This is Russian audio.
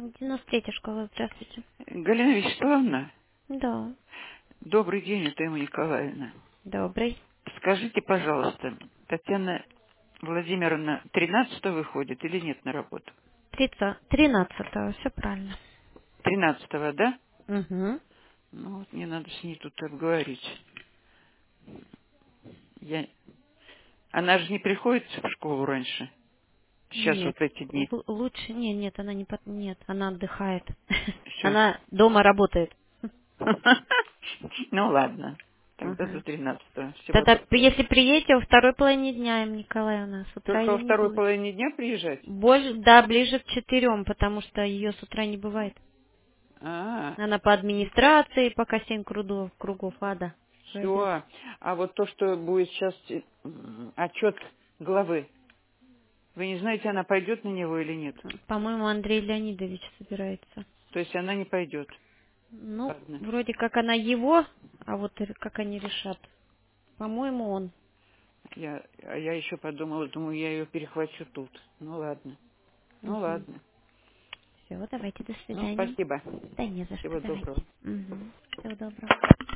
93-я школа, здравствуйте. Галина Вячеславовна, Да, добрый день, это Эмма Николаевна. добрый. Скажите, пожалуйста, Татьяна Владимировна 13-го выходит или нет на работу? 13-го, все правильно. 13-го, да? Угу. Ну вот мне надо с ней тут обговорить. Она же не приходит в школу раньше. Сейчас Нет, вот эти дни. лучше, нет, она не, нет, она отдыхает. Все. Она дома работает. Ну ладно. Тогда до Угу. 13-го. Всего Тогда, доброго. если приедете во второй половине дня, Эмма Николаевна, с утра Только во ее не второй будет. половине дня приезжать? Больше, да, ближе к 4, потому что ее с утра не бывает. А, Она по администрации, пока 7 кругов ада пройдет. все. А вот то, что будет сейчас отчет главы, вы не знаете, она пойдет на него или нет? По-моему, Андрей Леонидович собирается. То есть она не пойдет. Ну, Ладно. вроде как она его, а вот как они решат. По-моему, он. Я еще подумала, думаю, я ее перехвачу тут. Ну ладно. Ну Угу. ладно. Все, давайте, до Ну, свидания. спасибо. Да не за что, Всего давайте. доброго. Угу. Всего доброго.